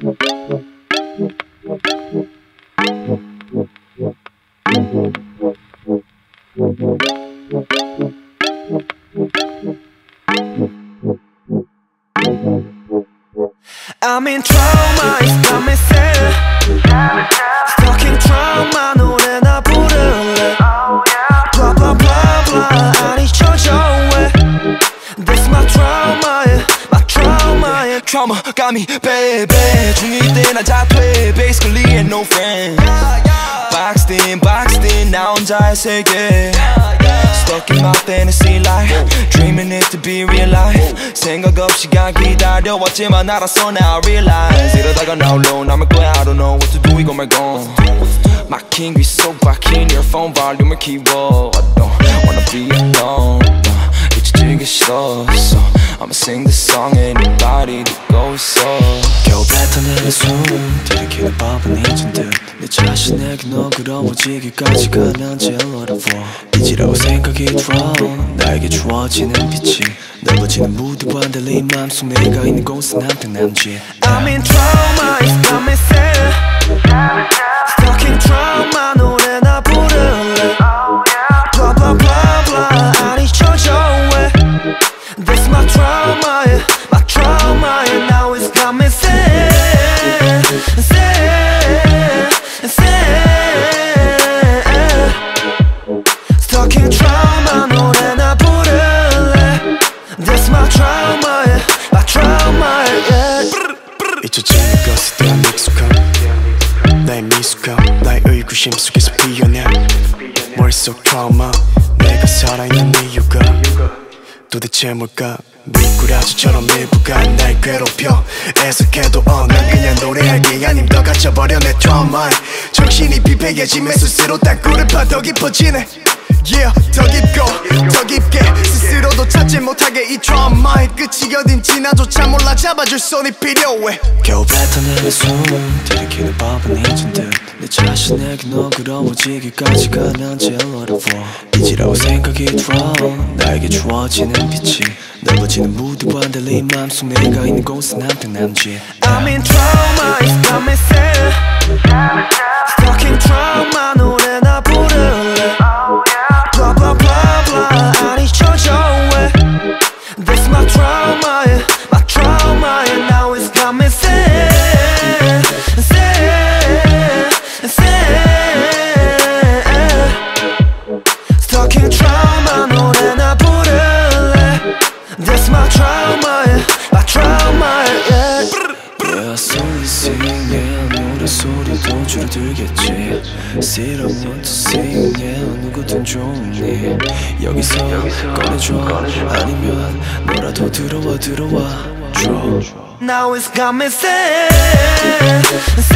I'm in trauma, it's got me sad. Stuck in trauma, 노래나 부를래. Blah blah blah blah, 안 잊혀져 왜. That's my trauma, yeah, my trauma, yeah. Trauma got me, baby. 중2 때 난 자퇴, basically ain't no friend. Boxed in, 나 혼자의 세계. Stuck in my fantasy life, dreaming it to be real life. 생각 없이 시간 기다려왔지만 알았어 now I realize. 이러다가 now low 남을 거야 I don't know what to do 이거 말고. 막힌 귀 속 박힌 earphone 볼륨을 키워. I don't wanna be alone. 잊혀지기 싫어 so I'ma sing this song anybody 듣고 있어. 겨우 뱉어내는 숨 들이키는 법은 잊은 듯 내 자신에게 너그러워지기까지가 난 제일 어려워. 잊으라고 생각이 들어 나에게 주어지는 빛이 넓어지는 무드와 달리 맘속 내가 있는 곳은 한평 남지. I'm in trauma, it's got me sad. Stuck in trauma, 노래나 부를래. Blah blah blah blah, 안 잊혀져 왜. That's my trauma, yeah, my trauma, yeah. Now it's got me sad, sad, sad. Stuck in trauma, 노래나 부를래. That's my trauma, yeah, my trauma, yeah. 잊혀지는 것에 대한 익숙함 나의 미숙함 나의 의구심 속에서 피어나 머릿속 트라우마 내가 살아있는 이유가 도대체 뭘까. 미꾸라지처럼 일부가 날 괴롭혀 애석해도 난 그냥 노래할게 아님 더 갇혀버려 내 트라우마에. 정신이 비폐해지면 스스로 땅굴을 파 더 깊어지네. Yeah, 더 깊고 더 깊게 스스로도 찾지 못하게 이 트라우마의 끝이 어딘지 나조차 몰라 잡아줄 손이 필요해. 겨우 뱉어내는 숨 들이키는 법은 잊은 듯 내 자신에게 너그러워지기까지가 난 제일 어려워. 잊으라고 생각이 들어 나에게 주어지는 빛이 넓어지는 무드와 달리 맘속 내가 있는 곳은 한평 남지. I'm in trauma, it's got me sad. Stuck in trauma, 노래나 부를래. Blah blah blah blah, 안 잊혀져 왜. That's my trauma, yeah, my trauma, yeah. Now it's got me sad, sad, sad. Stuck in trauma, 노래나 부를래. That's my trauma, yeah, my trauma, yeah. Yeah, slowly sing, yeah, 노래소리도 줄어들겠지. Sit I want to sing, yeah, 누구든 좋으니 여기서 꺼내줘 아니면 너라도 들어와 줘. Now it's got me sad,